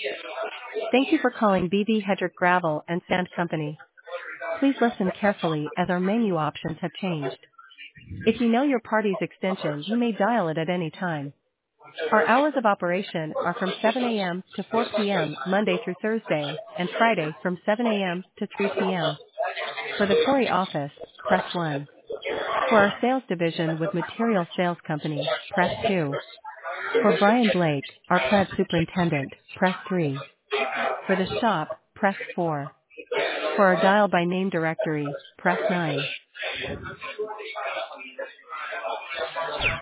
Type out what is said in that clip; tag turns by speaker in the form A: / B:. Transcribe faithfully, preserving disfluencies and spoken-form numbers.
A: Thank you for calling B V Hedrick Gravel and Sand Company. Please listen carefully as our menu options have changed. If you know your party's extension, you may dial it at any time. Our hours of operation are from seven a m to four p m Monday through Thursday, and Friday from seven a m to three p m For the Corey office, press one. For our sales division with Material Sales Company, press two. For Brian Blake, our plant superintendent, press three. For the shop, press four. For our dial by name directory, press nine.